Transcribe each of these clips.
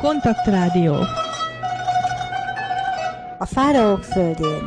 Kontaktrádió. A fáraók földjén.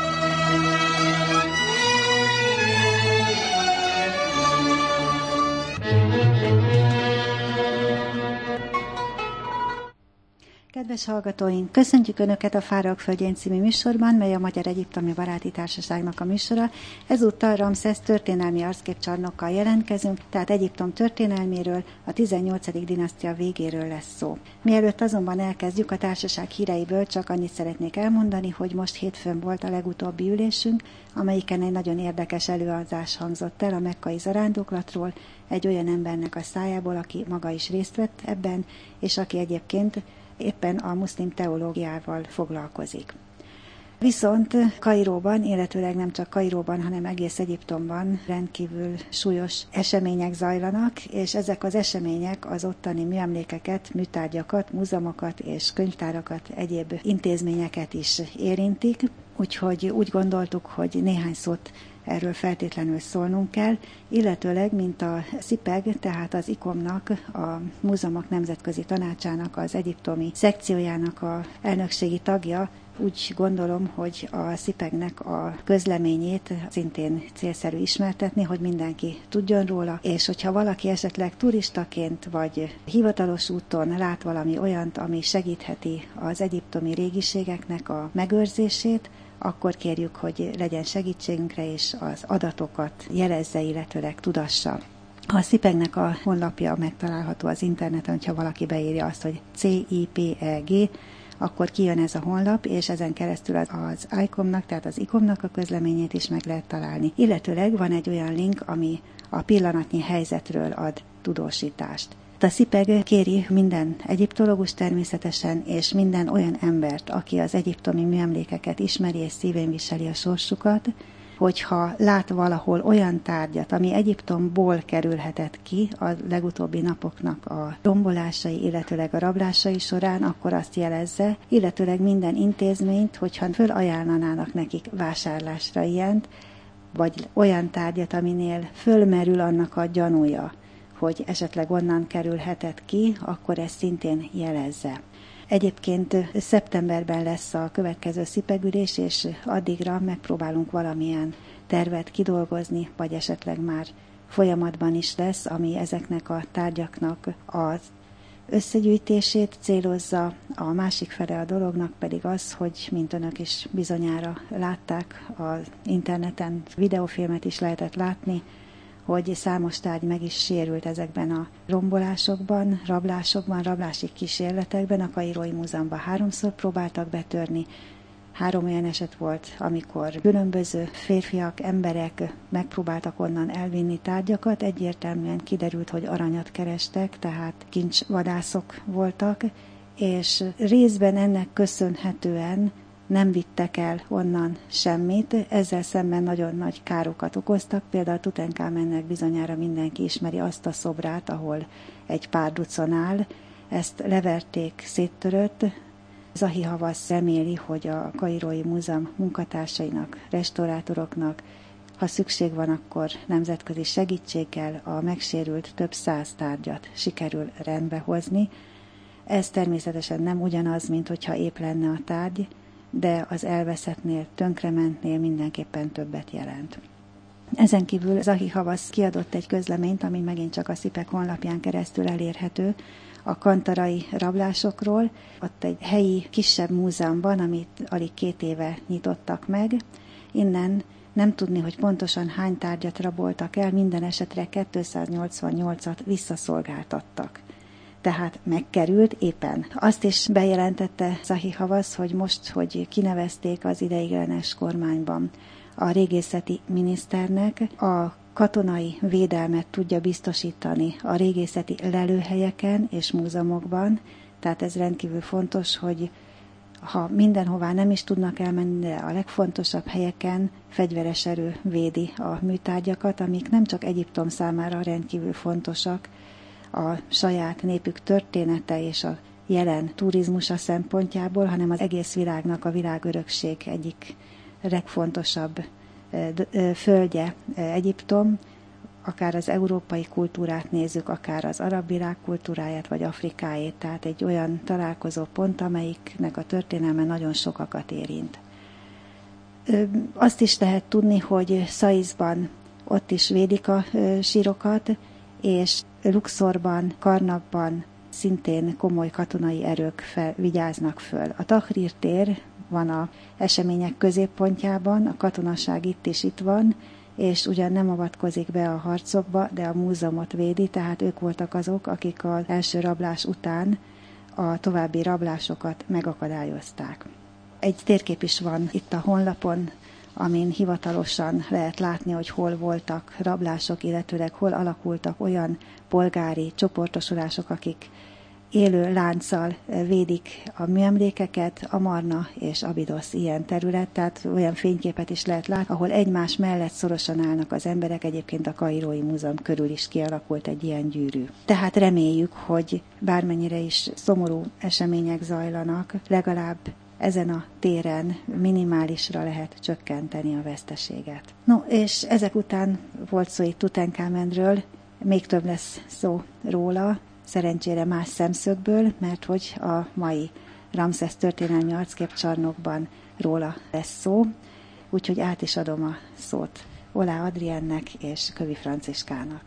Kedves hallgatóink, köszöntjük Önöket a Fáraók földjén című műsorban, mely a Magyar Egyiptomi Baráti Társaságnak a műsora. Ezúttal Ramszesz történelmi arcképcsarnokkal jelentkezünk, tehát Egyiptom történelméről, a 18. dinasztia végéről lesz szó. Mielőtt azonban elkezdjük a társaság híreiből, csak annyit szeretnék elmondani, hogy most hétfőn volt a legutóbbi ülésünk, amelyiken egy nagyon érdekes előadás hangzott el a mekkai zarándoklatról, egy olyan embernek a szájából, aki maga is részt vett ebben, és aki egyébként éppen a muszlim teológiával foglalkozik. Viszont Kairóban, illetőleg nem csak Kairóban, hanem egész Egyiptomban rendkívül súlyos események zajlanak, és ezek az események az ottani műemlékeket, műtárgyakat, múzeumokat és könyvtárakat, egyéb intézményeket is érintik, úgyhogy úgy gondoltuk, hogy néhány szót erről feltétlenül szólnunk kell, illetőleg, mint a SZIPEG, tehát az ICOM-nak, a Múzeumok Nemzetközi Tanácsának, az egyiptomi szekciójának a elnökségi tagja, úgy gondolom, hogy a SZIPEG-nek a közleményét szintén célszerű ismertetni, hogy mindenki tudjon róla, és hogyha valaki esetleg turistaként vagy hivatalos úton lát valami olyant, ami segítheti az egyiptomi régiségeknek a megőrzését, akkor kérjük, hogy legyen segítségünkre, és az adatokat jelezze, illetőleg tudassa. A SZIPEG-nek a honlapja megtalálható az interneten, hogyha valaki beírja azt, hogy CIPEG, akkor kijön ez a honlap, és ezen keresztül az ICOM-nak, tehát az ICOM-nak a közleményét is meg lehet találni. Illetőleg van egy olyan link, ami a pillanatnyi helyzetről ad tudósítást. A SZIPEG kéri minden egyiptológus természetesen, és minden olyan embert, aki az egyiptomi műemlékeket ismeri és szívén viseli a sorsukat, hogyha lát valahol olyan tárgyat, ami Egyiptomból kerülhetett ki a legutóbbi napoknak a rombolásai, illetőleg a rablásai során, akkor azt jelezze, illetőleg minden intézményt, hogyha fölajánlanának nekik vásárlásra ilyent, vagy olyan tárgyat, aminél fölmerül annak a gyanúja, hogy esetleg onnan kerülhetett ki, akkor ezt szintén jelezze. Egyébként szeptemberben lesz a következő SZIPEG-ülés, és addigra megpróbálunk valamilyen tervet kidolgozni, vagy esetleg már folyamatban is lesz, ami ezeknek a tárgyaknak az összegyűjtését célozza. A másik fele a dolognak pedig az, hogy mint önök is bizonyára látták, az interneten videófilmet is lehetett látni, hogy számos tárgy meg is sérült ezekben a rombolásokban, rablási kísérletekben. A Kairói Múzeumban 3-szor próbáltak betörni. 3 olyan eset volt, amikor különböző férfiak, emberek megpróbáltak onnan elvinni tárgyakat. Egyértelműen kiderült, hogy aranyat kerestek, tehát kincsvadászok voltak, és részben ennek köszönhetően nem vittek el onnan semmit, ezzel szemben nagyon nagy károkat okoztak. Például Tutankhamennek bizonyára mindenki ismeri azt a szobrát, ahol egy párducon áll. Ezt leverték, széttörött. Zahi Havasz reméli, hogy a Kairói Múzeum munkatársainak, restaurátoroknak, ha szükség van, akkor nemzetközi segítséggel a megsérült több 100 tárgyat sikerül rendbehozni. Ez természetesen nem ugyanaz, mint hogyha épp lenne a tárgy, de az elveszettnél, tönkrementnél mindenképpen többet jelent. Ezen kívül Zahi Havasz kiadott egy közleményt, ami megint csak a SZIPEG honlapján keresztül elérhető, a kantarai rablásokról. Ott egy helyi kisebb múzeumban, amit alig 2 éve nyitottak meg. Innen nem tudni, hogy pontosan hány tárgyat raboltak el, minden esetre 288-at visszaszolgáltattak. Tehát megkerült éppen. Azt is bejelentette Zahi Havasz, hogy most, hogy kinevezték az ideiglenes kormányban a régészeti miniszternek, a katonai védelmet tudja biztosítani a régészeti lelőhelyeken és múzeumokban, tehát ez rendkívül fontos, hogy ha mindenhová nem is tudnak elmenni, de a legfontosabb helyeken fegyveres erő védi a műtárgyakat, amik nem csak Egyiptom számára rendkívül fontosak, a saját népük története és a jelen turizmusa szempontjából, hanem az egész világnak a világörökség egyik legfontosabb földje Egyiptom, akár az európai kultúrát nézzük, akár az arab világ kultúráját, vagy Afrikáét, tehát egy olyan találkozó pont, amelyiknek a történelme nagyon sokakat érint. Azt is lehet tudni, hogy Szaizban ott is védik a sírokat, és Luxorban, Karnakban szintén komoly katonai erők vigyáznak föl. A Tahrir tér van az események középpontjában, a katonaság itt van, és ugyan nem avatkozik be a harcokba, de a múzeumot védi, tehát ők voltak azok, akik az első rablás után a további rablásokat megakadályozták. Egy térkép is van itt a honlapon, amin hivatalosan lehet látni, hogy hol voltak rablások, illetőleg hol alakultak olyan polgári csoportosulások, akik élő lánccal védik a műemlékeket, Amarna és Abidosz ilyen terület, tehát olyan fényképet is lehet látni, ahol egymás mellett szorosan állnak az emberek, egyébként a Kairói Múzeum körül is kialakult egy ilyen gyűrű. Tehát reméljük, hogy bármennyire is szomorú események zajlanak, legalább ezen a téren minimálisra lehet csökkenteni a veszteséget. No, és ezek után volt szó itt Tutankhamenről, még több lesz szó róla, szerencsére más szemszögből, mert hogy a mai Ramszesz történelmi arcképcsarnokban róla lesz szó, úgyhogy át is adom a szót Olá Adriennek és Kövi Franciskának.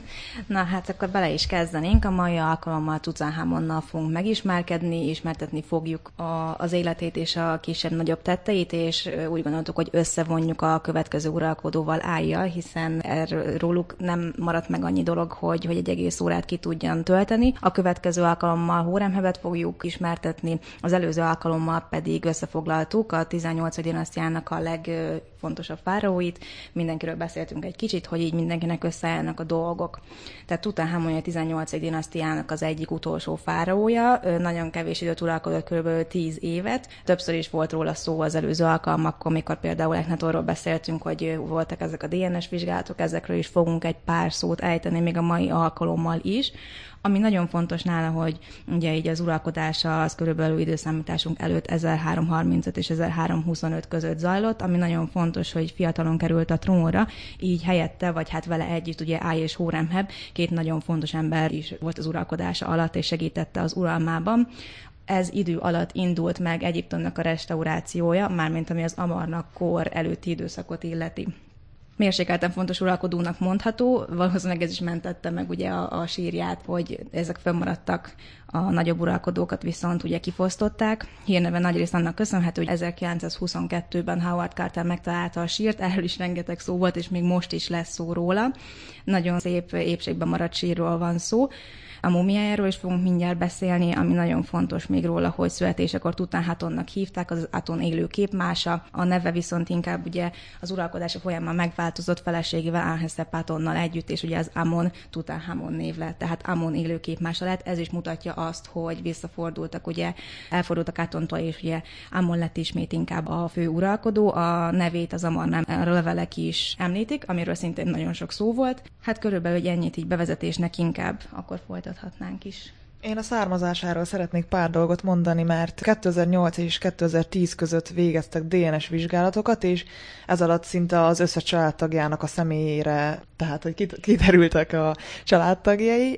Na hát akkor bele is kezdenénk. A mai alkalommal Tutanhamonnal fogunk megismerkedni, ismertetni fogjuk az életét és a kisebb-nagyobb tetteit, és úgy gondoltuk, hogy összevonjuk a következő uralkodóval Ájjal, hiszen róluk nem maradt meg annyi dolog, hogy egy egész órát ki tudjan tölteni. A következő alkalommal Hóremhebet fogjuk ismertetni, az előző alkalommal pedig összefoglaltuk a 18. dinasztiának a legfontosabb fáraóit. Mindenkiről beszéltünk egy kicsit, hogy így mindenkinek összeállnak a dolgok. Tehát Tutanhamon a 18. dinasztiának az egyik utolsó fáraója, nagyon kevés időt uralkodott, kb. 10 évet. Többször is volt róla szó az előző alkalmakkor, amikor például Echnatonról beszéltünk, hogy voltak ezek a DNS vizsgálatok, ezekről is fogunk egy pár szót ejteni még a mai alkalommal is. Ami nagyon fontos nála, hogy ugye így az uralkodása az körülbelül időszámításunk előtt 1335 és 1325 között zajlott, ami nagyon fontos, hogy fiatalon került a trónra, így helyette, vagy hát vele együtt ugye Áj és Hóremheb, két nagyon fontos ember is volt az uralkodása alatt, és segítette az uralmában. Ez idő alatt indult meg Egyiptomnak a restaurációja, mármint ami az Amarna kor előtti időszakot illeti. Mérsékelten fontos uralkodónak mondható, valószínűleg ez is mentette meg ugye a sírját, hogy ezek fönnmaradtak, a nagyobb uralkodókat viszont ugye kifosztották. Hírneve nagyrészt annak köszönhető, hogy 1922-ben Howard Carter megtalálta a sírt, erről is rengeteg szó volt, és még most is lesz szó róla. Nagyon szép épségben maradt sírról van szó. A múmiájáról is fogunk mindjárt beszélni, ami nagyon fontos még róla, hogy születésekor Tutanhatonnak hívták, az Aton élő képmása, a neve viszont inkább ugye az uralkodása folyamán megváltozott feleségével, Amenhotepátonnal együtt, és ugye az Amon Tutanhamon név lett, tehát Amon élő képmása lett. Ez is mutatja azt, hogy visszafordultak, ugye elfordultak Atontól, és ugye Amon lett ismét inkább a fő uralkodó, a nevét az Amarna levelek is említik, amiről szintén nagyon sok szó volt. Hát körülbelül ennyit így bevezetésnek, inkább akkor folytathatnánk is. Én a származásáról szeretnék pár dolgot mondani, mert 2008 és 2010 között végeztek DNS vizsgálatokat, és ez alatt szinte az összes családtagjának a személyére, tehát hogy kiderültek a családtagjai.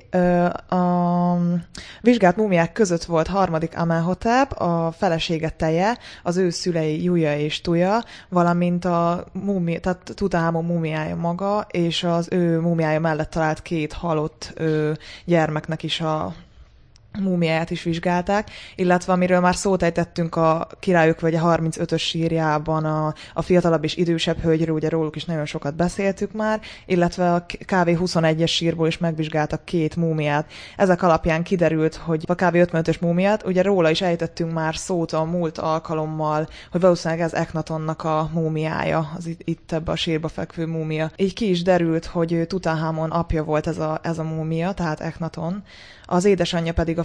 A vizsgált múmiák között volt harmadik Amenhotep, a felesége Teje, az ő szülei Juja és Tuja, valamint tehát Tutanhamon múmiája maga, és az ő múmiája mellett talált két halott gyermeknek is a múmiáját is vizsgálták, illetve amiről már szót ejtettünk a Királyok völgye 35-ös sírjában a fiatalabb és idősebb hölgyről, ugye róluk is nagyon sokat beszéltük már, illetve a KV21-es sírból is megvizsgáltak két múmiát. Ezek alapján kiderült, hogy a KV55-ös múmiát, ugye róla is ejtettünk már szót a múlt alkalommal, hogy valószínűleg ez Echnatonnak a múmiája, az itt ebbe a sírba fekvő múmia. Így ki is derült, hogy Tutanhamon apja volt ez a múmia, tehát Echnaton. Az édesanyja pedig a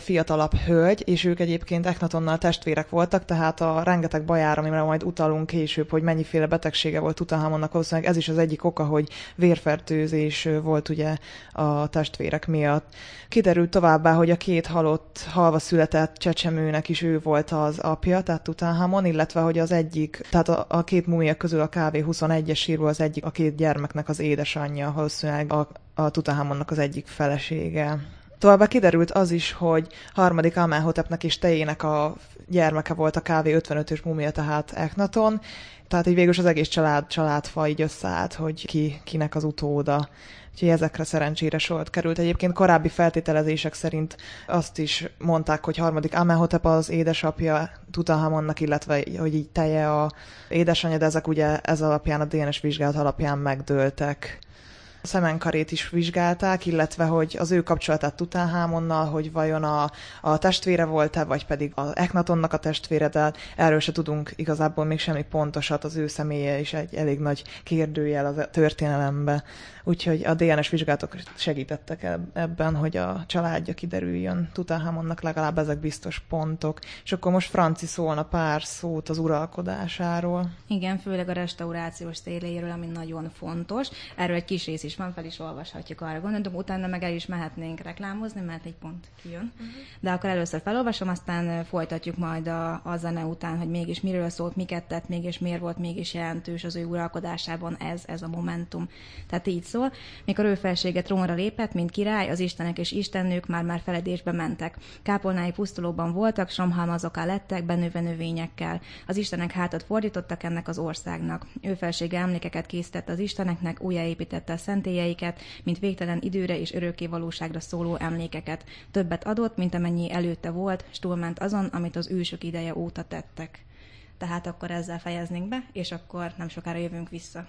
fiatalabb hölgy, és ők egyébként Eknatonnal testvérek voltak, tehát a rengeteg bajár, amire majd utalunk később, hogy mennyiféle betegsége volt Tutanhamonnak, valószínűleg ez is az egyik oka, hogy vérfertőzés volt ugye a testvérek miatt. Kiderült továbbá, hogy a két halva született csecsemőnek is ő volt az apja, tehát Tutanhamon, illetve hogy az egyik, tehát a két mumia közül a KV-21-es sírból az egyik a két gyermeknek az édesanyja, valószínűleg a Tutanhamonnak az egyik felesége. Továbbá kiderült az is, hogy harmadik Amenhotepnek és Tejének a gyermeke volt a KV-55-ös mumia, tehát Eknaton, tehát így végül az egész családfa így összeállt, hogy kinek az utóda. Úgyhogy ezekre szerencsére sort került. Egyébként korábbi feltételezések szerint azt is mondták, hogy harmadik Amenhotep az édesapja Tutanhamonnak, illetve hogy így Teje a édesanyja, de ezek ugye ez alapján, a DNS vizsgálat alapján megdőltek. A szemenkarét is vizsgálták, illetve hogy az ő kapcsolatát Tutanhamonnal, hogy vajon a testvére volt-e, vagy pedig az Eknatonnak a testvére, de erről se tudunk igazából még semmi pontosat, az ő személye is egy elég nagy kérdőjel a történelembe. Úgyhogy a DNS vizsgálatok segítettek ebben, hogy a családja kiderüljön Tutanhamonnak, legalább ezek biztos pontok. És akkor most Franci szólna pár szót az uralkodásáról. Igen, főleg a restaurációs céljairól, ami nagyon fontos. Erről egy kis rész is van, fel is olvashatjuk, arra gondolom, utána meg el is mehetnénk reklámozni, mert egy pont kijön. De akkor először felolvasom, aztán folytatjuk majd a zene után, hogy mégis miről szólt, miket tett, mégis miért volt mégis jelentős az ő uralkodásában ez a momentum. Tehát így szól, mikor ő felsége trónra lépett, mint király, az istenek és istennők már feledésbe mentek. Kápolnái pusztulóban voltak, somhalmazoká lettek, benőve növényekkel. Az istenek hátat fordítottak ennek az országnak. Ő felsége emlékeket készített az isteneknek, újjáépítette a szentélyeiket, mint végtelen időre és örökké valóságra szóló emlékeket. Többet adott, mint amennyi előtte volt, s túlment azon, amit az ősök ideje óta tettek. Tehát akkor ezzel fejeznénk be, és akkor nem sokára jövünk vissza.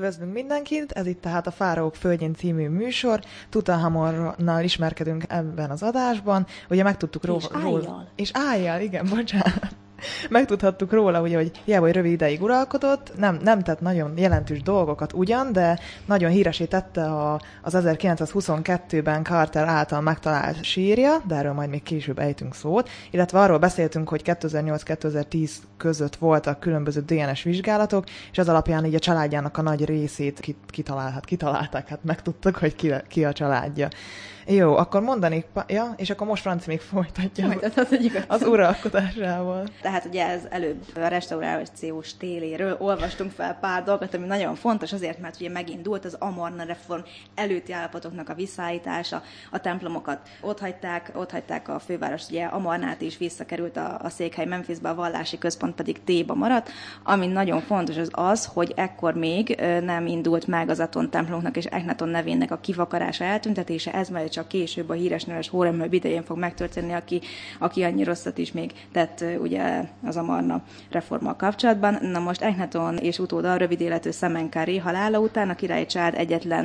Üdvözlünk mindenkit, ez itt tehát a Fáraók földjén című műsor. Tutanhamonnal ismerkedünk ebben az adásban. Ugye megtudtuk róla... És álljal, igen, bocsánat. Megtudhattuk róla, ugye, hogy hiába, hogy rövid ideig uralkodott, nem tett nagyon jelentős dolgokat ugyan, de nagyon híresé tette az 1922-ben Carter által megtalált sírja, de erről majd még később ejtünk szót, illetve arról beszéltünk, hogy 2008-2010 között voltak különböző DNS vizsgálatok, és ez alapján így a családjának a nagy részét kitalálták, hát megtudtak, hogy ki a családja. Jó, akkor mondanék, és akkor most Franci még folytatja az uralkodásával. Tehát ugye ez előbb a restaurációs téléről olvastunk fel pár dolgot, ami nagyon fontos azért, mert ugye megindult az Amarna reform előtti állapotoknak a visszaállítása, a templomokat ott hagyták a főváros, ugye Amarnát is visszakerült a székhely Memphisbe, a vallási központ pedig Téba maradt. Ami nagyon fontos az, hogy ekkor még nem indult meg az Aton templomoknak és Echnaton nevének a kivakarása, eltüntetése, ez majd csak később a híres neves Hóremheb idején fog megtörténni, aki annyi rosszat is még tett ugye az Amarna reformmal kapcsolatban. Na most Echnaton és utóda a rövid életű Szemenkári halála után a királyi család egyetlen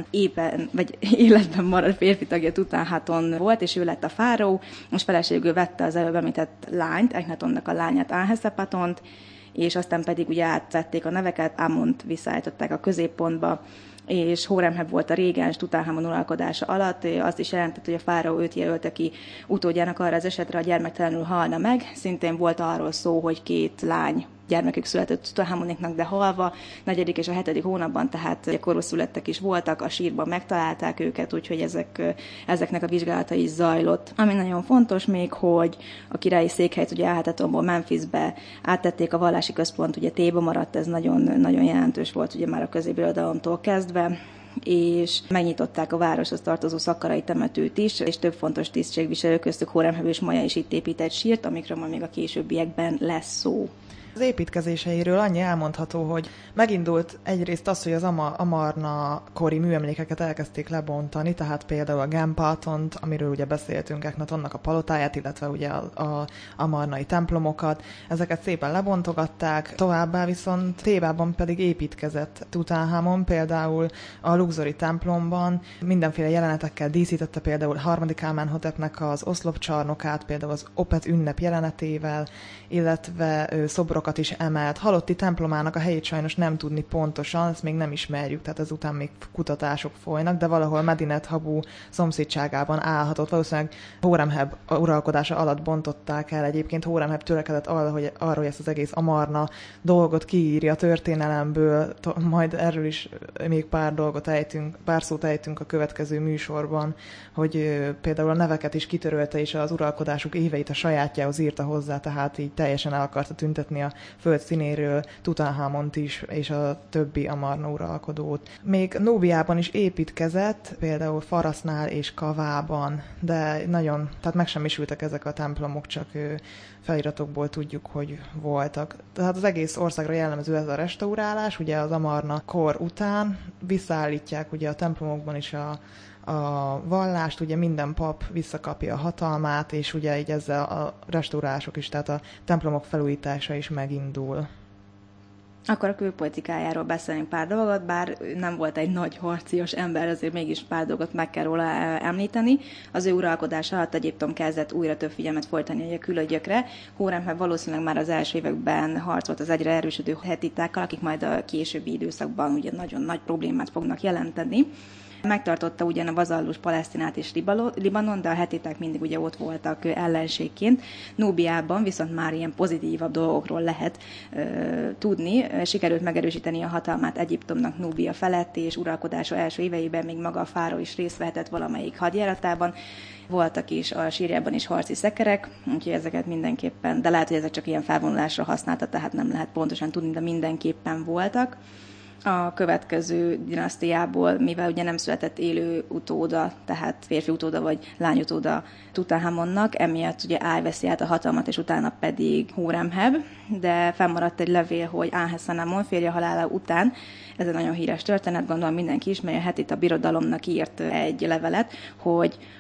életben maradt férfi tagja Tutanhaton volt, és ő lett a fáraó. Most feleségül vette az előbb említett lányt, Echnatonnak a lányát, Ánheszepatont, és aztán pedig ugye átvették a neveket, Amont visszaállították a középpontba, és Hóremheb volt a régens Tutanhamon uralkodása alatt. Azt is jelentett, hogy a fáraó őt jelölte ki utódjának arra az esetre, a gyermektelenül halna meg. Szintén volt arról szó, hogy 2 lány gyermekük született Tutanhamoniknak, de halva, 4. és a 7. hónapban, tehát korúszülettek is voltak, a sírban megtalálták őket, úgyhogy ezeknek a vizsgálata is zajlott. Ami nagyon fontos még, hogy a királyi székhelyt ugye Ánhetatonból Memphisbe áttették, a vallási központ ugye Téba maradt, ez nagyon, nagyon jelentős volt ugye már a középbirodalomtól kezdve, és megnyitották a városhoz tartozó szakkarai temetőt is, és több fontos tisztségviselő köztük Hóremheb és Maja is itt épített sírt, amikről majd még a későbbiekben lesz szó. Az építkezéseiről annyi elmondható, hogy megindult egyrészt az, hogy az Amarna kori műemlékeket elkezdték lebontani, tehát például a Gempátont, amiről ugye beszéltünk, Echnatonnak a palotáját, illetve ugye a amarnai templomokat, ezeket szépen lebontogatták, továbbá viszont Tébában pedig építkezett Tutanhamon, például a Luxori templomban mindenféle jelenetekkel díszítette, például harmadik Amenhotepnek az oszlopcsarnokát, például az Opet ünnep jelenetével, illetve szobrokat is emelt. Halotti templomának a helyét sajnos nem tudni pontosan, ezt még nem ismerjük, tehát ezután még kutatások folynak, de valahol Medinet Habu szomszédságában állhatott. Valószínűleg Hóremheb uralkodása alatt bontották el. Egyébként Hóremheb törekedett arra, hogy ezt az egész Amarna dolgot kiírja a történelemből, majd erről is még pár szót ejtünk a következő műsorban, hogy például a neveket is kitörölte, és az uralkodásuk éveit a sajátjához írta hozzá, tehát így teljesen el akarta tüntetni a föld színéről Tutanhamont is, és a többi Amarna uralkodót. Még Núbiában is építkezett, például Farasznál és Kavában, de tehát megsemmisültek ezek a templomok, csak feliratokból tudjuk, hogy voltak. Tehát az egész országra jellemző ez a restaurálás, ugye az Amarna kor után visszaállítják ugye a templomokban is a vallást, ugye minden pap visszakapja a hatalmát, és ugye így ezzel a restaurálások is, tehát a templomok felújítása is megindul. Akkor a külpolitikájáról beszélünk pár dolgot, bár nem volt egy nagy harcios ember, azért mégis pár dolgot meg kell róla említeni. Az ő uralkodása alatt Egyiptom kezdett újra több figyelmet fordítani a külügyekre. Hóremheb valószínűleg már az első években harcolt az egyre erősödő hetitákkal, akik majd a későbbi időszakban ugye nagyon nagy problémát fognak jelenteni. Megtartotta ugyan a vazallus Palesztinát és Libanon, de a hetiták mindig ugye ott voltak ellenségként. Núbiában viszont már ilyen pozitívabb dolgokról lehet tudni. Sikerült megerősíteni a hatalmát Egyiptomnak Núbia felett, és uralkodása első éveiben még maga a fáraó is részt vehetett valamelyik hadjáratában. Voltak is a sírjában is harci szekerek, úgyhogy ezeket mindenképpen, de lehet, hogy ezek csak ilyen felvonulásra használta, tehát nem lehet pontosan tudni, de mindenképpen voltak. A következő dinasztiából, mivel ugye nem született élő utóda, tehát férfi utóda vagy lány utóda Tutanhamonnak, emiatt ugye elveszi át a hatalmat, és utána pedig Hóremheb, de fennmaradt egy levél, hogy Ánheszenemon férje halála után, ez egy nagyon híres történet, gondolom mindenki ismeri, a hetita birodalomnak írt egy levelet, hogy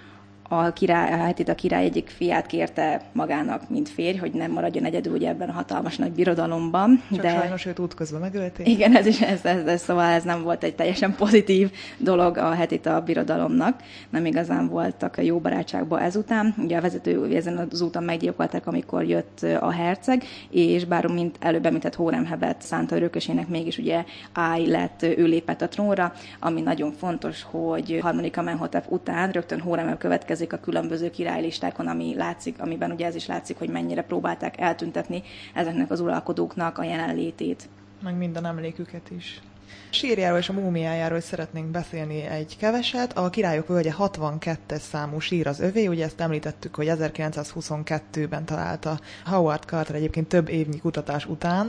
a király egyik fiát kérte magának, mint férj, hogy nem maradjon egyedül ugye ebben a hatalmas nagy birodalomban. Csak sajnos őt útközben megölték. Igen, szóval ez nem volt egy teljesen pozitív dolog a hetita birodalomnak. Nem igazán voltak jó barátságban ezután. Ugye a vezető ezen az úton meggyilkolták, amikor jött a herceg, és bár mint előbb említett Hóremhebet szánta örökösének, mégis ugye Áj lett, ő lépett a trónra, ami nagyon fontos, hogy harmadik Amenhotep után rögtön Hóremheb következik a különböző királylistákon, amiben ugye ez is látszik, hogy mennyire próbálták eltüntetni ezeknek az uralkodóknak a jelenlétét. Meg minden emléküket is. A sírjáról és a múmiájáról szeretnénk beszélni egy keveset. A Királyok völgye 62-es számú sír az övé, ugye ezt említettük, hogy 1922-ben találta Howard Carter egyébként több évnyi kutatás után.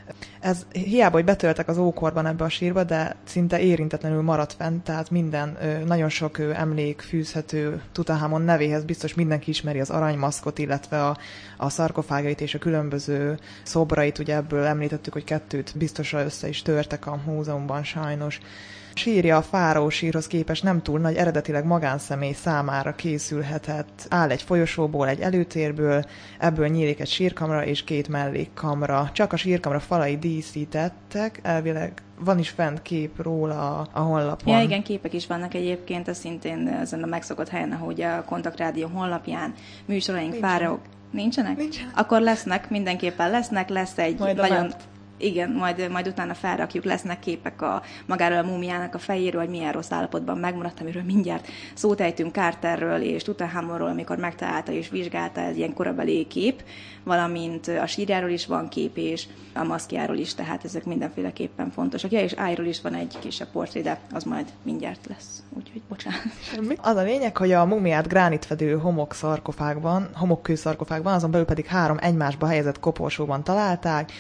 Ez hiába, hogy betöltek az ókorban ebbe a sírba, de szinte érintetlenül maradt fent, tehát minden, nagyon sok emlék fűzhető Tutanhamon nevéhez, biztos mindenki ismeri az aranymaszkot, illetve a szarkofágait és a különböző szobrait, ugye ebből említettük, hogy 2 biztosra össze is törtek a múzeumban sajnos. Sírja a fáraó sírhoz képest nem túl nagy, eredetileg magánszemély számára készülhetett. Áll egy folyosóból, egy előtérből, ebből nyílik egy sírkamra és 2 mellékkamra. Csak a sírkamra falai díszítettek, elvileg van is fent kép róla a honlapon. Ja, igen, képek is vannak egyébként, ez szintén ezen a megszokott helyen, ahogy a Kontaktrádió honlapján műsoraink, fáraók. Nincsenek? Akkor lesznek, mindenképpen lesznek, lesz egy majd nagyon... Igen, majd utána felrakjuk, lesznek képek magáról a múmiának a fejéről, hogy milyen rossz állapotban megmaradt, amiről mindjárt szót ejtünk, Carterről és Tutanhamonról, amikor megtalálta és vizsgálta, ez ilyen korabeli kép, valamint a sírjáról is van kép, és a maszkjáról is, tehát ezek mindenféleképpen fontosak. Ja, és Ájról is van egy kisebb portré, de az majd mindjárt lesz, úgyhogy bocsánat. Semmi. Az a lényeg, hogy a múmiát gránitfedő homokkőszarkofágban, azon belül pedig 3 egymásba helyezett koporsóban találták.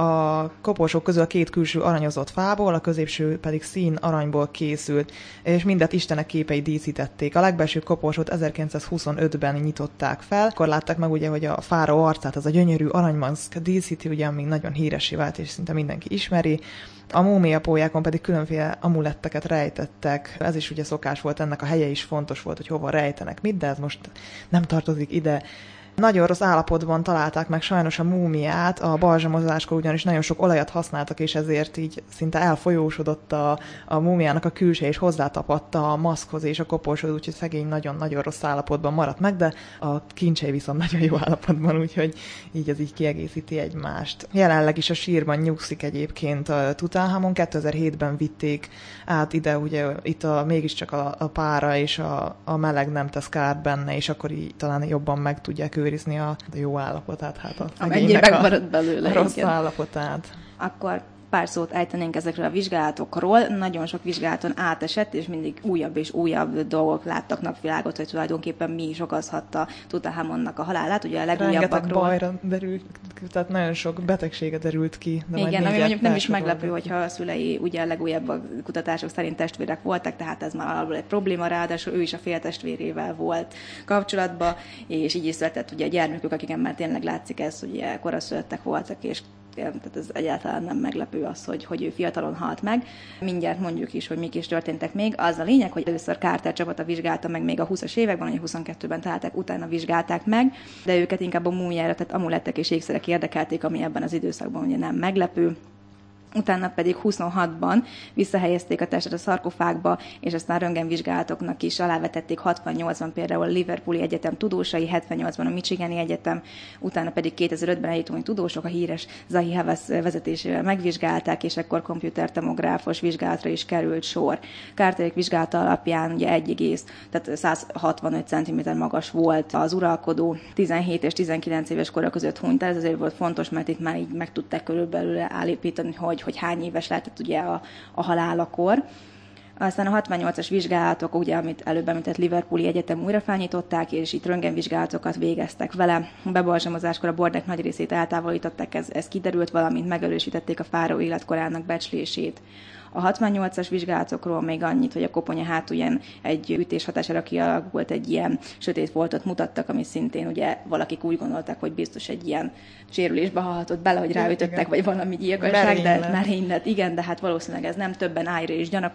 A koporsók közül a 2 külső aranyozott fából, a középső pedig szín aranyból készült, és mindet istenek képei díszítették. A legbelső koporsót 1925-ben nyitották fel, akkor látták meg ugye, hogy a fáraó arcát az a gyönyörű aranymaszk díszíti, ugye, ami nagyon híressé vált, és szinte mindenki ismeri. A múmiapólyákon pedig különféle amuletteket rejtettek. Ez is ugye szokás volt, ennek a helye is fontos volt, hogy hova rejtenek mit, de ez most nem tartozik ide. Nagyon rossz állapotban találták meg sajnos a múmiát, a balzsamozáskor ugyanis nagyon sok olajat használtak, és ezért így szinte elfolyósodott a múmiának a külseje, és hozzátapadta a maszkhoz és a koporsóhoz, úgyhogy szegény nagyon-nagyon rossz állapotban maradt meg, de a kincsei viszont nagyon jó állapotban, úgyhogy így ez így kiegészíti egymást. Jelenleg is a sírban nyugszik egyébként a Tutanhamon, 2007-ben vitték át ide, ugye itt mégiscsak a pára és a meleg nem tesz kárt benne, és akkor így talán jobban meg tudják őrizni a jó állapotát, hát a szegénynek a rossz állapotát. Akkor pár szót ejtenénk ezekről a vizsgálatokról. Nagyon sok vizsgálaton átesett, és mindig újabb és újabb dolgok láttak napvilágot, hogy tulajdonképpen mi is okozhatta Tutanhamonnak a halálát. Ugye a legújabbakról... Rengeteg bajra derült, tehát nagyon sok betegsége derült ki. De igen, ami mondjuk nem is meglepő, hogyha a szülei ugye a legújabb kutatások szerint testvérek voltak, tehát ez már alapból egy probléma, ráadásul ő is a féltestvérével volt kapcsolatban, és így is született ugye a gyermekük, akiken már tényleg látszik ez, hogy ugye koraszülöttek voltak, és tehát ez egyáltalán nem meglepő az, hogy ő fiatalon halt meg. Mindjárt mondjuk is, hogy mik is történtek még. Az a lényeg, hogy először Carter csapata vizsgálta meg még a 20-as években, hogy 22-ben találták, utána vizsgálták meg, de őket inkább a múmiára, tehát amulettek és ékszerek érdekelték, ami ebben az időszakban ugye nem meglepő. Utána pedig 26-ban visszahelyezték a testet a szarkofágba, és aztán röntgenvizsgálatoknak is alávetették 68-ban például a Liverpooli Egyetem tudósai, 78-ban a Michigani Egyetem, utána pedig 2005-ben egyetemi tudósok a híres Zahi Hawass vezetésével megvizsgálták, és ekkor komputertomográfos vizsgálatra is került sor. Carterék vizsgálata alapján ugye tehát 165 cm magas volt az uralkodó, 17 és 19 éves kora között hunyt. Ez azért volt fontos, mert itt már így meg tudták körülbelül állítani, hogy hány éves lehetett ugye a halálakor. Aztán a 68-as vizsgálatok, ugye, amit előbb említett Liverpooli Egyetem újra felnyitották, és itt röntgenvizsgálatokat végeztek vele. A bebalzsamozáskor a bordák nagy részét eltávolították, ez kiderült, valamint megerősítették a fáraó életkorának becslését. A 68-as vizsgálatokról még annyit, hogy a koponya hátulján egy ütés hatására kialakult egy ilyen sötét foltot mutattak, ami szintén ugye valakik úgy gondolták, hogy biztos egy ilyen sérülésbe hallhatott bele, hogy ráütöttek, vagy valami gyilkosság, de merénylet, igen, de hát valószínűleg ez nem, többen Ájra is gyanakodtak, de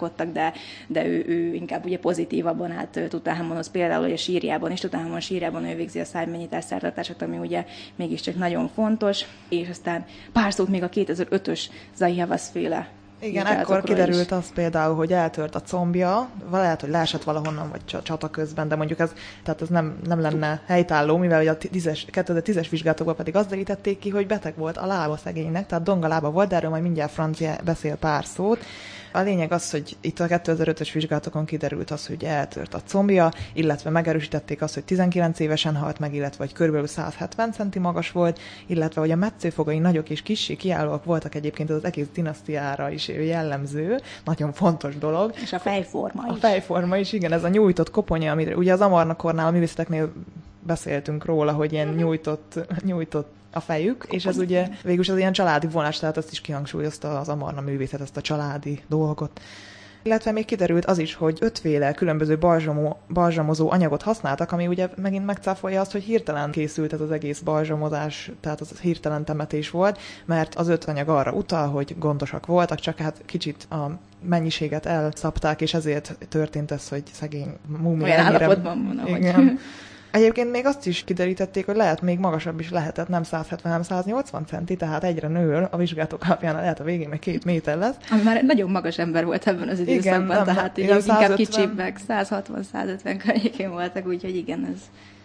de ő inkább ugye pozitívabban állt Tutanchamonhoz, például, hogy a sírjában is, Tutanhamon sírjában ő végzi a szárnymenyítás szertartását, ami ugye mégiscsak nagyon fontos, és aztán pár szót még a 2005-ös Zahi Hawass-féle. Igen, ekkor kiderült az például, hogy eltört a combja, lehet, hogy leesett valahonnan, vagy csata közben, de mondjuk ez nem lenne helytálló, mivel hogy a 2010-es vizsgálatokban pedig azt derítették ki, hogy beteg volt a lába szegénynek, tehát donga lába volt, de erről majd mindjárt Francia beszél pár szót. A lényeg az, hogy itt a 2005-ös vizsgálatokon kiderült az, hogy eltört a combja, illetve megerősítették azt, hogy 19 évesen halt meg, illetve hogy kb. 170 centi magas volt, illetve hogy a metszőfogai nagyok és kissé kiállóak voltak, egyébként az egész dinasztiára is jellemző, nagyon fontos dolog. És a fejforma is. A fejforma is, igen, ez a nyújtott koponya, amire ugye az Amarnakornál, a művészeteknél beszéltünk róla, hogy ilyen nyújtott a fejük, és ez ugye végülis az ilyen családi vonás, tehát azt is kihangsúlyozta az Amarna művészet, ezt a családi dolgot. Illetve még kiderült az is, hogy 5 féle különböző balzsamozó anyagot használtak, ami ugye megint megcáfolja azt, hogy hirtelen készült ez az egész balzsamozás, tehát az hirtelen temetés volt, mert az 5 anyag arra utal, hogy gondosak voltak, csak hát kicsit a mennyiséget elszabták, és ezért történt ez, hogy szegény múmia. Olyan állapotban van, igen. Egyébként még azt is kiderítették, hogy lehet még magasabb is lehetett, nem 170, hanem 180 centi, tehát egyre nő, a vizsgálatok alapján lehet a végén meg 2 méter lesz. Ami már egy nagyon magas ember volt ebben az időszakban, igen, tehát inkább kicsibbek, 160-150 környékén voltak, úgyhogy igen, ez...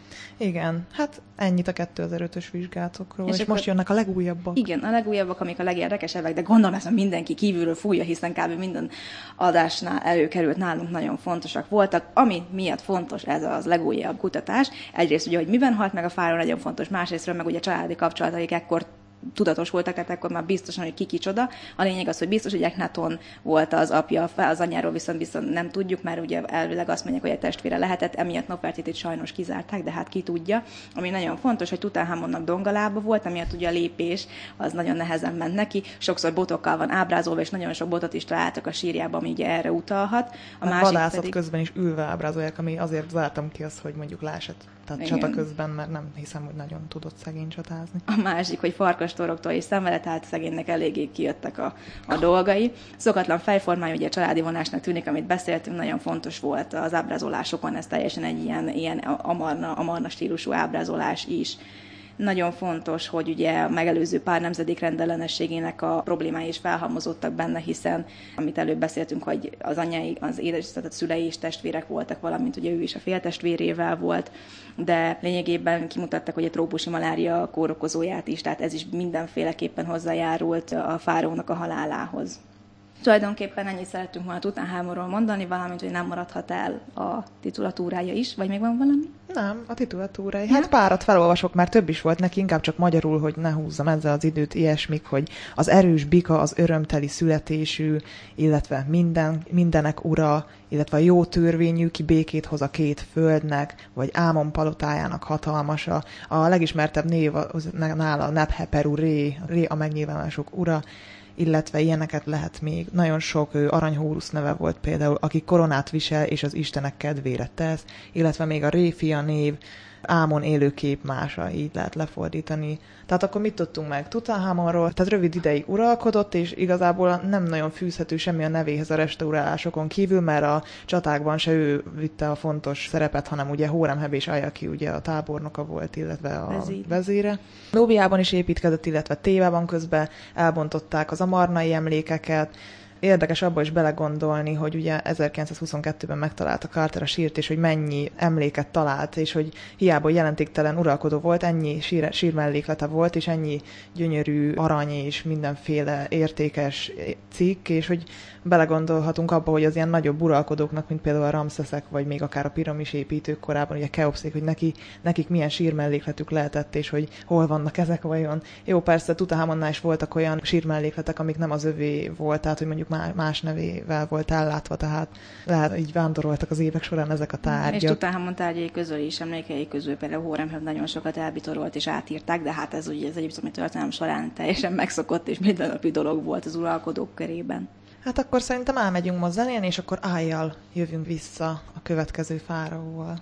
Igen, hát ennyit a 2005-ös vizsgálatokról, és most jönnek a legújabbak. Igen, a legújabbak, amik a legérdekesebbek, de gondolom ezt mindenki kívülről fújja, hiszen kb. Minden adásnál előkerült, nálunk nagyon fontosak voltak. Ami miatt fontos ez az legújabb kutatás, egyrészt ugye, hogy miben halt meg a fáraó, nagyon fontos, másrésztről meg ugye családi kapcsolataik ekkor tudatos voltak, tehát akkor már biztosan, hogy ki kicsoda. A lényeg az, hogy biztos, hogy Echnaton volt az apja, az anyáról viszont nem tudjuk, mert ugye elvileg azt mondják, hogy a testvére lehetett, emiatt Nofertitit sajnos kizárták, de hát ki tudja. Ami nagyon fontos, hogy Tutanchamonnak dongalába volt, emiatt ugye a lépés az nagyon nehezen ment neki, sokszor botokkal van ábrázolva, és nagyon sok botot is találtak a sírjában, ami ugye erre utalhat. A másik vadászat pedig... közben is ülve ábrázolják, ami azért zártam ki azt, hogy mondjuk leesett. Tehát csata közben, mert nem hiszem, hogy nagyon tudott szegény csatázni. A másik, hogy farkastoroktól is szenvedett, tehát szegénynek eléggé kijöttek a dolgai. Szokatlan fejformája, ugye a családi vonásnak tűnik, amit beszéltünk, nagyon fontos volt az ábrázolásokon, ez teljesen egy ilyen amarna stílusú ábrázolás is. Nagyon fontos, hogy ugye a megelőző pár nemzedék rendellenességének a problémái is felhalmozottak benne, hiszen amit előbb beszéltünk, hogy az anyái, az tehát a szülei és testvérek voltak, valamint ugye ő is a féltestvérével volt, de lényegében kimutattak, hogy a trópusi malária kórokozóját is, tehát ez is mindenféleképpen hozzájárult a fáraónak a halálához. Tulajdonképpen ennyit szerettünk volna Tutanchamonról mondani, valamint, hogy nem maradhat el a titulatúrája is, vagy még van valami? Nem, a titulatúrája. Hát párat felolvasok, már több is volt neki, inkább csak magyarul, hogy ne húzzam ezzel az időt, ilyesmik, hogy az erős bika, az örömteli születésű, illetve mindenek ura, illetve a jó törvényű, ki békét hoz a 2 földnek, vagy Ámon palotájának hatalmasa. A legismertebb név nála Nebheperu Ré a megnyilvánulások ura, illetve ilyeneket lehet még. Nagyon sok aranyhórusz neve volt például, aki koronát visel és az istenek kedvére tesz, illetve még a Réfia név, Ámon élő képmása, így lehet lefordítani. Tehát akkor mit tudtunk meg Tutanchamonról? Tehát rövid ideig uralkodott, és igazából nem nagyon fűzhető semmi a nevéhez a restaurálásokon kívül, mert a csatákban se ő vitte a fontos szerepet, hanem ugye Hóremheb és Ajaki ugye a tábornoka volt, illetve a vezére. Nóbiában is építkezett, illetve Tébában közben elbontották az amarnai emlékeket. Érdekes abba is belegondolni, hogy ugye 1922-ben megtalálta Carter a sírt, és hogy mennyi emléket talált, és hogy hiába jelentéktelen uralkodó volt, ennyi sírmelléklete volt, és ennyi gyönyörű arany és mindenféle értékes cikk, és hogy belegondolhatunk abba, hogy az ilyen nagyobb uralkodóknak, mint például a Ramszeszek, vagy még akár a piramis építők korában, ugye Keopszék, hogy nekik milyen sírmellékletük lehetett, és hogy hol vannak ezek vajon. Jó, persze Tutanhamonnál is voltak olyan sírmellékletek, amik nem az övé volt, tehát hogy mondjuk más nevével volt ellátva, tehát lehet így vándoroltak az évek során ezek a tárgyak. És Tutanhamon tárgyai közül is, emlékei közül például Hóremheb nagyon sokat elbitorolt és átírták, de hát ez ugye az egyiptomi történelem során teljesen megszokott és mindennapi dolog volt az uralkodók körében. Hát akkor szerintem elmegyünk most zenélni, és akkor Ájjal jövünk vissza a következő fáraóval.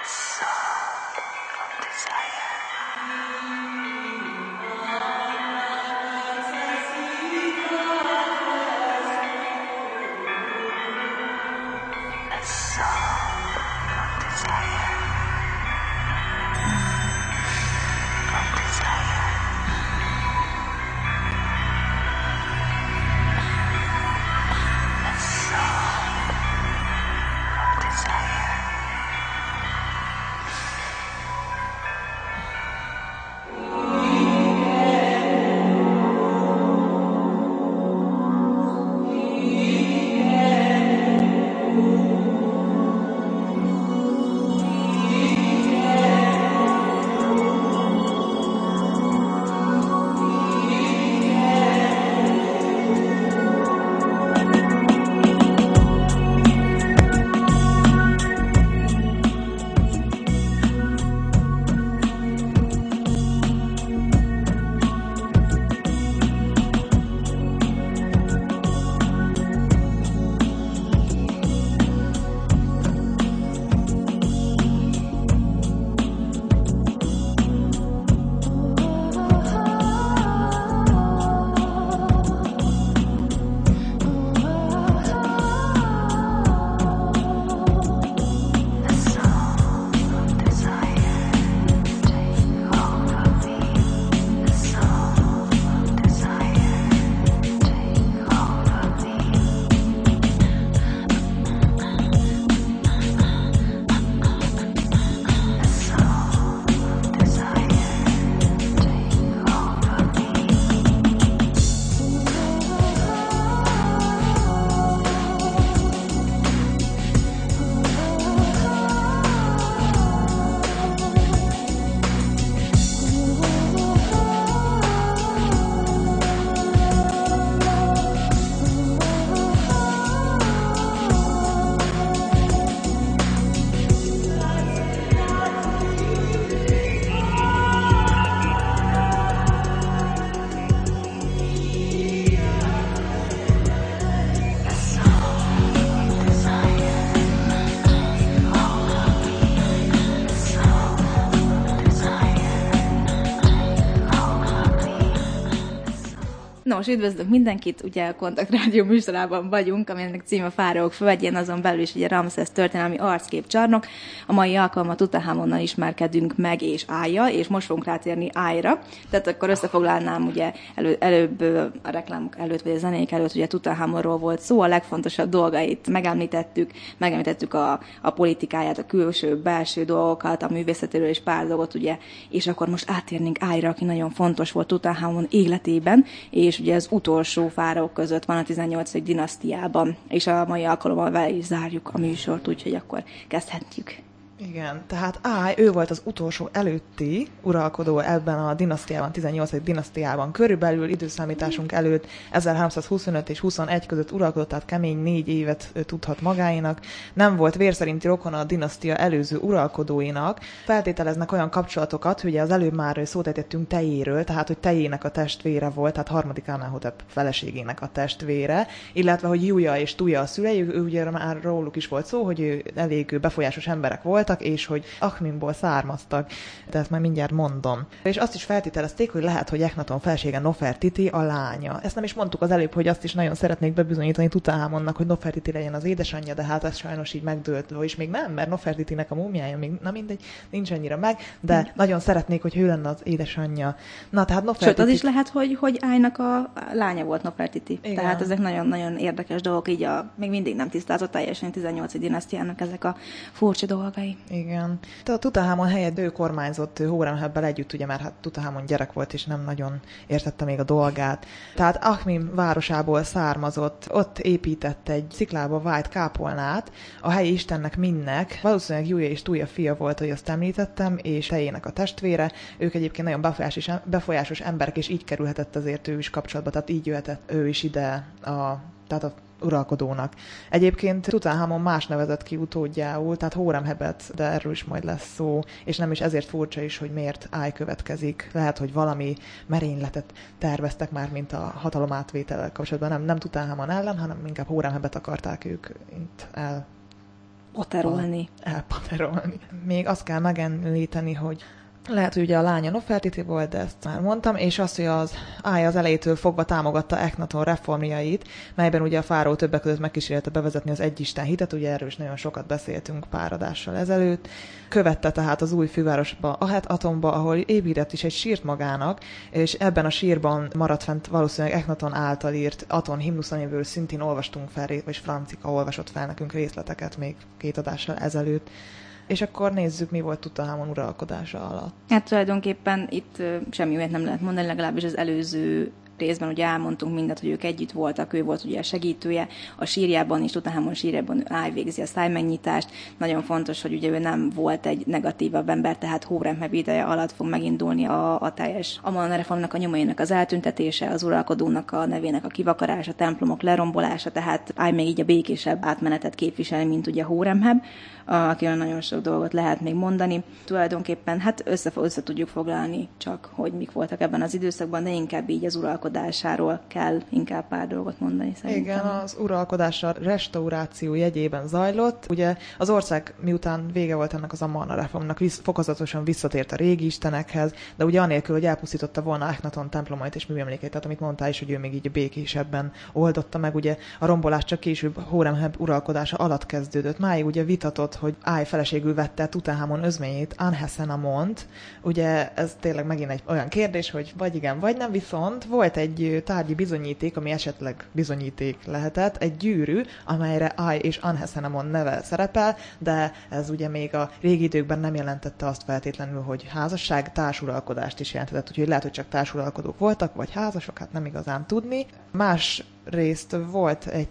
Nos, üdvözlök mindenkit, ugye a Kontakt Rádió műsorában vagyunk, aminek címe Fáraók földjén, azon belül is ugye Ramszesz történelmi arcképcsarnok. A mai alkalommal Tutanhamonnal ismerkedünk meg és Ájjal, és most fogunk rátérni Ájra. Tehát akkor összefoglalnám, ugye előbb a reklámok előtt, vagy a zenék előtt, ugye Tutanhamonról volt szó, a legfontosabb dolgait megemlítettük a politikáját, a külső, belső dolgokat, a művészetéről is pár dolgot, ugye, és akkor most átérnénk Ájra, aki nagyon fontos volt Tutanhamon életében, és ugye az utolsó fáraók között van a 18. dinasztiában, és a mai alkalommal vele is zárjuk a műsort, úgyhogy akkor kezdhetjük. Igen, tehát Áj, ő volt az utolsó előtti uralkodó ebben a dinasztiában, 18. dinasztiában. Körülbelül időszámításunk előtt 1325 és 21 között uralkodott, tehát kemény 4 évet tudhat magáénak. Nem volt vérszerinti rokona a dinasztia előző uralkodóinak. Feltételeznek olyan kapcsolatokat, hogy az előbb már szót ejtettünk Tejéről, tehát hogy Tejének a testvére volt, tehát harmadik Amenhotep feleségének a testvére, illetve hogy Juja és Tuja a szülei, ő ugye már róluk is volt szó, hogy ő elég befolyásos emberek voltak, és hogy Akhminból származtak, de ezt már mindjárt mondom. És azt is feltételezték, hogy lehet, hogy Echnaton felesége Nofertiti a lánya. Ezt nem is mondtuk az előbb, hogy azt is nagyon szeretnék bebizonyítani Tutanhamonnak, hogy Nofertiti legyen az édesanyja, de hát ez sajnos így megdőlt, és még nem, mert Nofertitinek a múmiája még, na mindegy, nincs annyira meg, de nagyon szeretnék, hogy ő lenne az édesanyja. Na, tehát Nofertiti... Sőt, az is lehet, hogy Ájnak a lánya volt Nofertiti. Igen. Tehát ezek nagyon-nagyon érdekes dolgok, így még mindig nem tisztázott teljesen 18. dinasztiának ezek a furcsa dolgai. Igen. A Tutanhamon helyett ő kormányzott Hóremhebbel együtt, ugye, mert hát Tutanhamon gyerek volt, és nem nagyon értette még a dolgát. Tehát Akhmin városából származott, ott épített egy sziklába vájt kápolnát, a helyi istennek Minnek, valószínűleg Juja és Tuja fia volt, hogy azt említettem, és Tejének a testvére. Ők egyébként nagyon befolyásos emberek, és így kerülhetett azért ő is kapcsolatba, tehát így jöhetett ő is ide tehát a uralkodónak. Egyébként Tutanhamon más nevezett ki utódjául, tehát Hóremhebet, de erről is majd lesz szó, és nem is ezért furcsa is, hogy miért Áj következik. Lehet, hogy valami merényletet terveztek már, mint a hatalomátvétellel kapcsolatban. Nem Tutanhamon ellen, hanem inkább Hóremhebet akarták ők itt elpaterolni. Még azt kell megemlíteni, hogy lehet, hogy ugye a lánya Nofertiti volt, de ezt már mondtam, és azt, hogy az Áj az elejétől fogva támogatta Echnaton reformjait, melyben ugye a fáraó többek között megkísérelte bevezetni az egyisten hitet, ugye erről is nagyon sokat beszéltünk pár adással ezelőtt. Követte tehát az új fővárosba, Atomba, ahol épített is egy sírt magának, és ebben a sírban maradt fent valószínűleg Echnaton által írt Aton himnusz, amiből szintén olvastunk fel, vagy Francika olvasott fel nekünk részleteket még 2 adással ezelőtt. És akkor nézzük, mi volt Tutanhamon uralkodása alatt. Hát tulajdonképpen itt semmi olyat nem lehet mondani, legalábbis az előző részben ugye elmondtunk mindent, hogy ők együtt voltak, ő volt ugye a segítője, a sírjában is, Tutanhamon sírjában Áj végzi a szájmegnyitást. Nagyon fontos, hogy ugye ő nem volt egy negatívabb ember, tehát Hóremheb ideje alatt fog megindulni a teljes Amon reformnak a nyomainak az eltüntetése, az uralkodónak a nevének a kivakarása, a templomok lerombolása, tehát Áj még így a békésebb átmenetet képviseli, mint ugye Hóremheb, akiről nagyon sok dolgot lehet még mondani. Tulajdonképpen hát össze tudjuk foglalni csak, hogy mik voltak ebben az időszakban, de inkább így az uralkodásáról kell inkább pár dolgot mondani szerintem. Igen, az uralkodása restauráció jegyében zajlott. Ugye az ország miután vége volt ennek az Amarna reformnak, fokozatosan visszatért a régi istenekhez, de ugye anélkül, hogy elpusztította volna Echnaton templomait és műemlékeit, tehát amit mondtál is, hogy ő még így békésebben oldotta meg. Ugye a rombolás csak később Hóremheb uralkodása alatt kezdődött. Máig ugye vitatott, hogy Áj feleségül vette Tutanhamon özvényét, Anhesenamont. Ugye ez tényleg megint egy olyan kérdés, hogy vagy igen, vagy nem, viszont volt egy tárgyi bizonyíték, ami esetleg bizonyíték lehetett, egy gyűrű, amelyre Áj és Anhesenamon neve szerepel, de ez ugye még a régi időkben nem jelentette azt feltétlenül, hogy házasság, társuralkodást is jelentett, úgyhogy lehet, hogy csak társuralkodók voltak, vagy házasok, hát nem igazán tudni. Más részt volt egy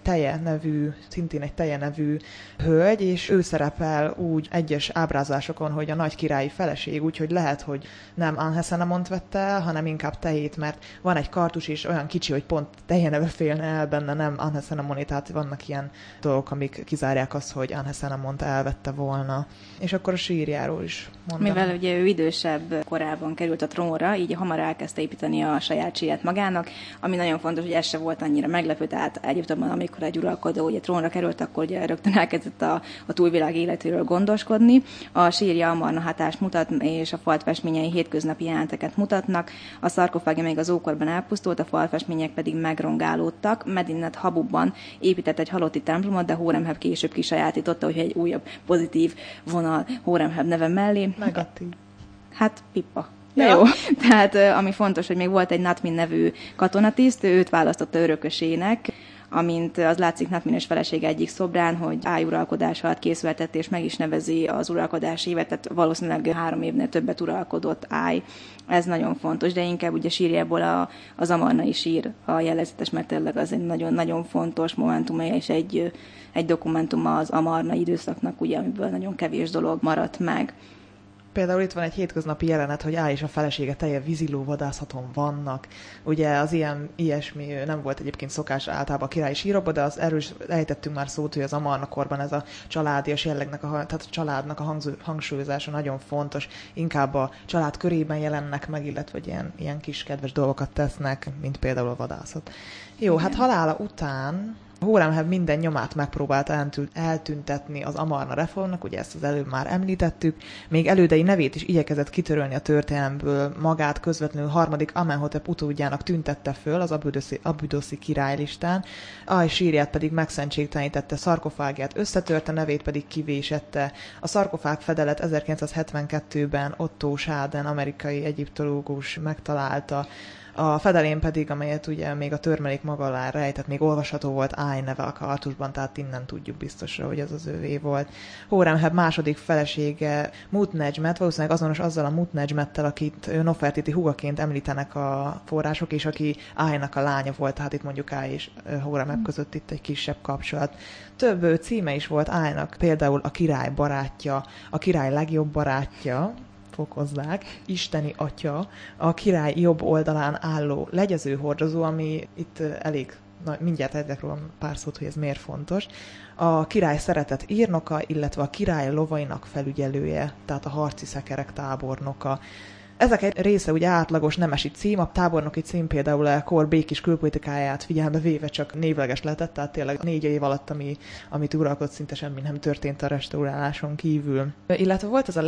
szintén egy Teje nevű hölgy, és ő szerepel úgy egyes ábrázolásokon, hogy a nagy királyi feleség, úgyhogy lehet, hogy nem Anhesenamont vette el, hanem inkább Tejét, mert van egy kartus is olyan kicsi, hogy pont Teje neve félne el benne, nem Anhesenamoné, tehát vannak ilyen dolgok, amik kizárják azt, hogy Anhesenamont elvette volna. És akkor a sírjáról is mondom. Mivel ugye ő idősebb korában került a trónra, így hamar elkezdte építeni a saját sírját magának, ami nagyon fontos, hogy ez se volt annyira meglepő, tehát Egyiptomban, amikor egy uralkodó ugye trónra került, akkor ugye rögtön elkezdett a túlvilág életéről gondoskodni. A sírja Amarna hatást mutat, és a falfestményei hétköznapi jelenteket mutatnak. A szarkofágja még az ókorban elpusztult, a falfestmények pedig megrongálódtak. Medinet Habubban épített egy halotti templomot, de Hóremheb később kisajátította, hogy egy újabb pozitív vonal Hóremheb neve mellé. Negatív. Hát Pippa. Ja. Jó. Tehát ami fontos, hogy még volt egy Natmin nevű katonatiszt, őt választotta örökösének, amint az látszik Natmin és felesége egyik szobrán, hogy Áj uralkodás alatt készültett, és meg is nevezi az uralkodási évet, tehát valószínűleg 3 évnél többet uralkodott Áj. Ez nagyon fontos, de inkább ugye sírjából az amarnai sír a jellegzetes, mert tényleg az egy nagyon-nagyon fontos momentum, és egy dokumentum az amarnai időszaknak, ugye, amiből nagyon kevés dolog maradt meg. Például itt van egy hétköznapi jelenet, hogy Áj és a felesége Teje víziló vadászaton vannak. Ugye az ilyesmi nem volt egyébként szokás általában a királyi sírokban, de az erős ejtettünk már szót, hogy az Amarna korban ez a családias jellegnek, tehát a családnak a hangsúlyozása nagyon fontos. Inkább a család körében jelennek meg, illetve ilyen kis kedves dolgokat tesznek, mint például a vadászat. Jó, hát halála után Hóremheb minden nyomát megpróbálta eltüntetni az Amarna reformnak, ugye ezt az előbb már említettük, még elődei nevét is igyekezett kitörölni a történelemből, magát közvetlenül harmadik Amenhotep utódjának tüntette föl az abüdoszi királylistán, Áj sírját pedig megszentségtelenítette, szarkofágját összetörte, nevét pedig kivésette. A szarkofág fedelet 1972-ben Otto Schaden, amerikai egyiptológus megtalálta. A fedelén pedig, amelyet ugye még a törmelék maga alá rejtett, még olvasható volt Áj neve a kartusban, tehát innen tudjuk biztosra, hogy ez az övé volt. Hóremheb második felesége Mutnedzsmet, valószínűleg azonos azzal a Mutnedzsmettel, akit Nofertiti húgaként említenek a források, és aki Ájnak a lánya volt, tehát itt mondjuk Áj és Hóremheb között itt egy kisebb kapcsolat. Több címe is volt Ájnak, például a király barátja, a király legjobb barátja, fokozzák, isteni atya, a király jobb oldalán álló legyezőhordozó, ami itt elég, mindjárt ejtek róla pár szót, hogy ez miért fontos, a király szeretett írnoka, illetve a király lovainak felügyelője, tehát a harci szekerek tábornoka. Ezek egy része ugye átlagos nemesi cím, a tábornoki cím például a kor békés külpolitikáját figyelme véve csak névleges lehetett, tehát tényleg 4 év alatt, amit uralkodott, szinte semmi nem történt a restauráláson kívül. Illetve volt ez a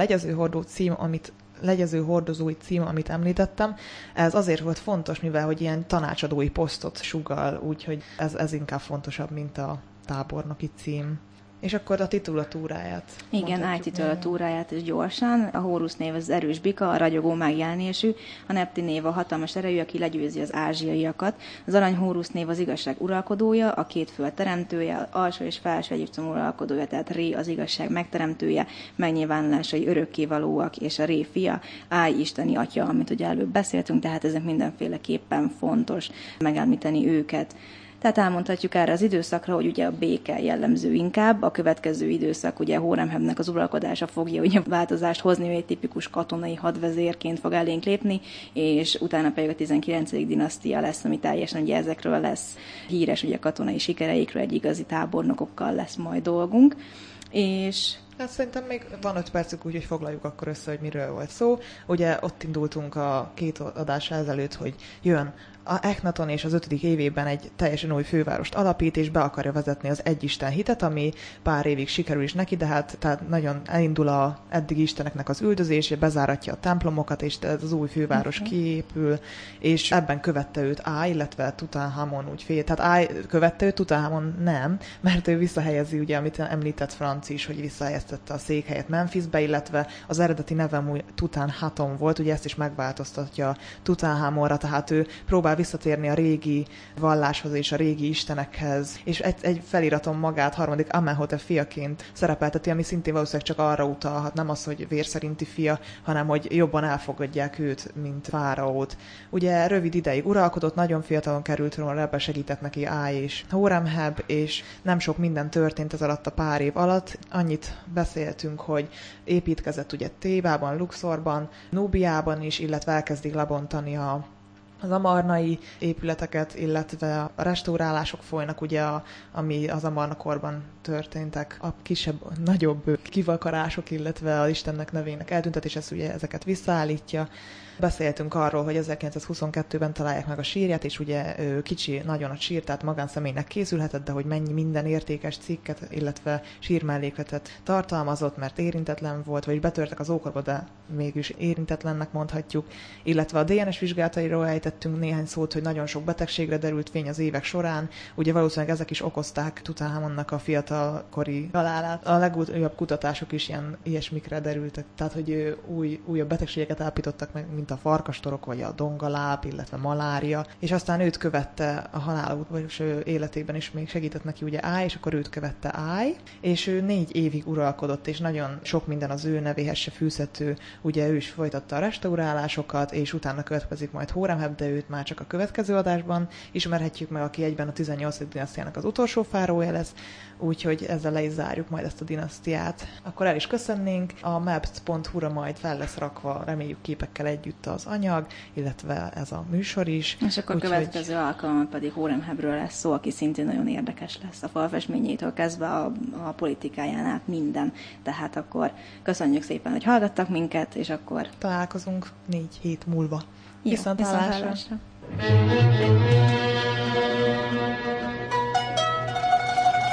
legyező-hordozói cím, amit említettem. Ez azért volt fontos, mivel hogy ilyen tanácsadói posztot sugall, úgyhogy ez inkább fontosabb, mint a tábornoki cím. És akkor a titulatúráját. Igen, ájtitulatúráját is gyorsan. A Hórusz név az erős bika, a ragyogó megjelenésű, a Nepti név a hatalmas erejű, aki legyőzi az ázsiaiakat, az Arany Hórusz név az igazság uralkodója, a 2 föld teremtője, alsó és felső Egyiptom uralkodója, tehát Ré az igazság megteremtője, megnyilvánulásai örökkévalóak, és a Ré fia, Áj isteni atya, amit ugye előbb beszéltünk, tehát ezek mindenféleképpen fontos megemlíteni őket. Tehát elmondhatjuk erre az időszakra, hogy ugye a béke jellemző inkább, a következő időszak, ugye Hóremhebnek az uralkodása fogja ugye változást hozni, ő egy tipikus katonai hadvezérként fog elénk lépni, és utána pedig a 19. dinasztia lesz, ami teljesen ugye ezekről lesz híres, ugye katonai sikereikről, egy igazi tábornokokkal lesz majd dolgunk, és... Hát szerintem még van 5 percük, úgyhogy foglaljuk akkor össze, hogy miről volt szó. Ugye ott indultunk a 2 adás ezelőtt, hogy jön a Echnaton és az 5. évében egy teljesen új fővárost alapít, és be akarja vezetni az egyisten hitet, ami pár évig sikerül is neki, de tehát nagyon elindul a eddigi isteneknek az üldözése, bezáratja a templomokat, és az új főváros kiépül, és ebben követte őt Áj, illetve Tutanhamon úgy fél. Tehát Áj követte őt, Tutanhamon nem, mert ő visszahelyezi, ugye, amit említett Franci is, hogy visszahelyeztette a székhelyet Memphisbe, illetve az eredeti nevem új Tutanhaton volt, ugye ezt is megváltoztatja Tutanhamonra, tehát ő próbál visszatérni a régi valláshoz és a régi istenekhez, és egy feliraton magát harmadik Amenhotep fiaként szerepelteti, ami szintén valószínűleg csak arra utalhat, nem az, hogy vér szerinti fia, hanem hogy jobban elfogadják őt, mint fáraót. Ugye rövid ideig uralkodott, nagyon fiatalon került trónra, ebben segített neki Áj és Hóremheb, és nem sok minden történt ez alatt a pár év alatt. Annyit beszéltünk, hogy építkezett ugye Thébában, Luxorban, Núbiában is, illetve elkezdik lebontani az amarnai épületeket, illetve a restaurálások folynak, ugye, ami az Amarna korban történtek, a kisebb, nagyobb kivakarások, illetve az Istennek nevének eltüntetés, ugye ezeket visszaállítja. Beszéltünk arról, hogy 1922-ben találják meg a sírját, és ugye kicsi, nagyon a sír, tehát magánszemélynek készülhetett, de hogy mennyi minden értékes cikket, illetve sírmellékletet tartalmazott, mert érintetlen volt, vagy betörtek az ókorba, de mégis érintetlennek mondhatjuk. Illetve a DNS vizsgálatairól ejtettünk néhány szót, hogy nagyon sok betegségre derült fény az évek során. Ugye valószínűleg ezek is okozták Tutanhamonnak a fiatalkori halálát. A legújabb kutatások is ilyesmikre derültek, tehát hogy újabb betegségeket állapítottak meg, mint a farkastorok, vagy a dongaláb, illetve malária, és aztán őt követte a halál életében is még segített neki ugye Áj, és akkor őt követte Áj, és ő 4 évig uralkodott, és nagyon sok minden az ő nevéhez se fűzhető, ugye ő is folytatta a restaurálásokat, és utána következik majd Hóremheb, de őt már csak a következő adásban ismerhetjük meg, aki egyben a 18. dinasztiának az utolsó fáraója lesz, úgyhogy ezzel le is zárjuk majd ezt a dinasztiát. Akkor el is köszönnénk, a maps.hu-ra majd fel lesz rakva, reméljük képekkel együtt az anyag, illetve ez a műsor is. És akkor következő alkalommal pedig Hóremhebről lesz szó, aki szintén nagyon érdekes lesz a falfestményétől kezdve a politikáján át minden. Tehát akkor köszönjük szépen, hogy hallgattak minket, és akkor találkozunk 4 hét múlva. Jó, viszonthallásra.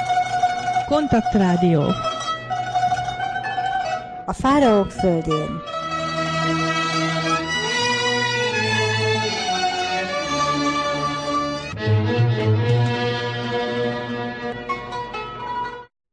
Kontaktrádió. A fáraók földjén.